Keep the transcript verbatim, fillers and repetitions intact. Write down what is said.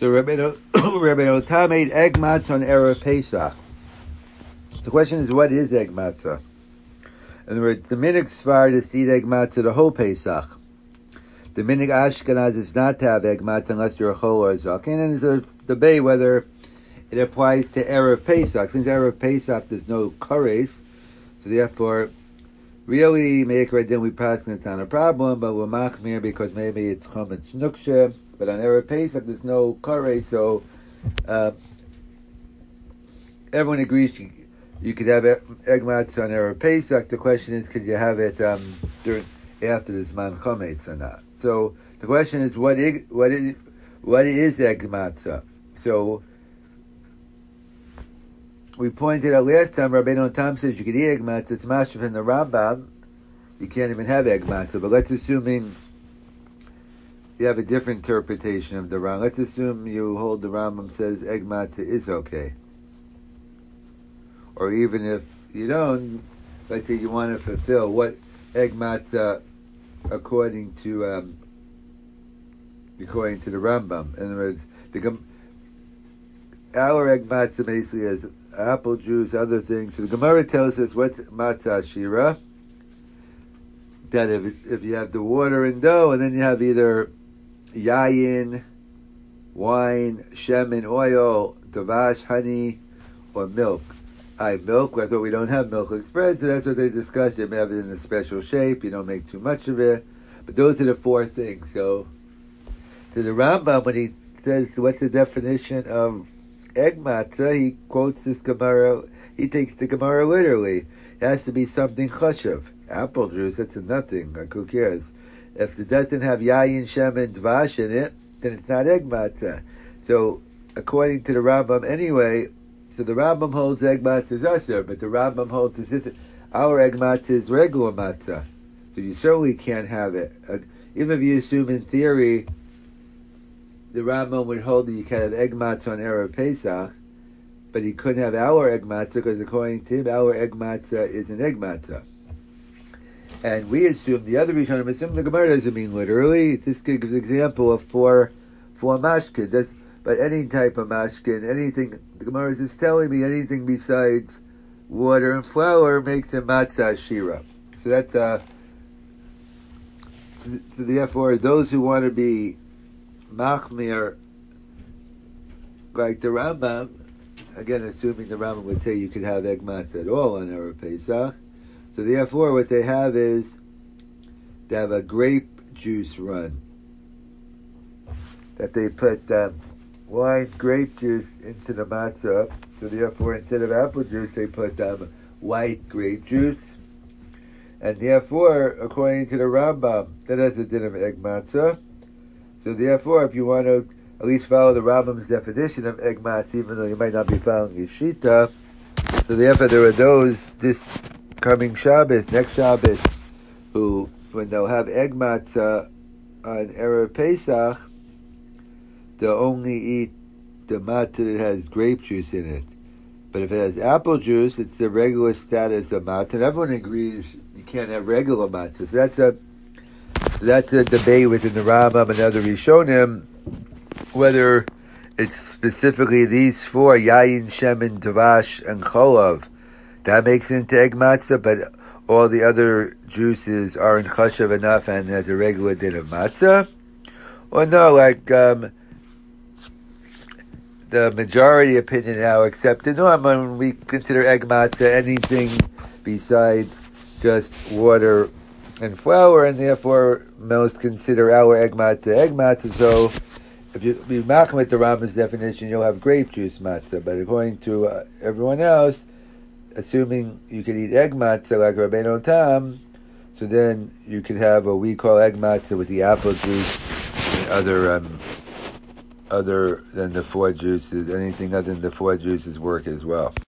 So Rabbeinu Tam made egg matzah on Erev Pesach. The question is, what is egg matzah? In other words, the minhag Sfarad is to eat egg matzah the whole Pesach. The minhag Ashkenaz is not to have egg matzah unless you're a chol or a zaken, and there's a debate whether it applies to Erev Pesach. Since Erev Pesach there's no kares, so therefore, really, make right then we pass it's not a problem, but we're machmir because maybe it's chametz nukshe. But on Erev Pesach there's no kares, so uh, everyone agrees you, you could have egg matzah on Erev Pesach. The question is, could you have it um, during after the Zman Chametz or not? So the question is, what is what is what is egg matzah? So we pointed out last time, Rabbeinu Tam says you could eat egg matzah. It's mashaf in the Rambam. You can't even have egg matzah. But let's assuming you have a different interpretation of the Rambam. Let's assume you hold the Rambam says egg matzah is okay. Or even if you don't, let's say you want to fulfill what egg matzah according to um, according to the Rambam. In other words, the our egg matzah basically is apple juice, other things. So the Gemara tells us what's matzah shira. That if if you have the water and dough, and then you have either yayin, wine, shemen, oil, davash, honey, or milk. I have milk. I thought we don't have milk like spread, so that's what they discuss. You may have it in a special shape. You don't make too much of it. But those are the four things. So, to the Rambam, when he says, what's the definition of egg matzah, he quotes this Gemara. He takes the Gemara literally. It has to be something chashav. Apple juice, that's a nothing. Like, who cares? If it doesn't have yayin, shemen, dvash in it, then it's not egg matzah. So, according to the Rambam anyway, so the Rambam holds egg matzah is usher, but the Rambam holds this, our egg matzah is regular matzah. So you certainly can't have it. Uh, even if you assume in theory, the Rambam would hold that you can have egg matzah on Erev Pesach, but he couldn't have our egg matzah because according to him, our egg matzah is an egg matzah. And we assume, the other Rishonim assume the Gemara doesn't mean literally. This gives an example of four, four mashkin. That's, but any type of mashkin, anything, the Gemara is just telling me anything besides water and flour makes a matzah shira. So that's, uh, so, so therefore, those who want to be machmir, like the Rambam, again, assuming the Rambam would say you could have egg matzah at all on Erev Pesach. So therefore, what they have is they have a grape juice run that they put um, wine, grape juice into the matzah. So therefore, instead of apple juice, they put um, white grape juice. And therefore, according to the Rambam, that has a din of egg matzah. So therefore, if you want to at least follow the Rambam's definition of egg matzah, even though you might not be following your shita, so therefore there are those this coming Shabbos, next Shabbos, who, when they'll have egg matzah on Erev Pesach, they'll only eat the matzah that has grape juice in it. But if it has apple juice, it's the regular status of matzah. And everyone agrees you can't have regular matzah. So that's a so that's a debate within the Rambam and other Rishonim whether it's specifically these four, yayin, shemen, davash, and cholav, that makes it into egg matzah, but all the other juices aren't chashav enough and has a regular din of matzah. Or no, like um, the majority opinion now accepted, no, when we consider egg matzah anything besides just water and flour, and therefore most consider our egg matzah egg matzah. So if you be machmir with the Rambam's definition, you'll have grape juice matzah. But according to uh, everyone else, assuming you could eat egg matzah like Rabbeinu Tam, so then you could have what we call egg matzah with the apple juice and other um, other than the four juices. Anything other than the four juices work as well.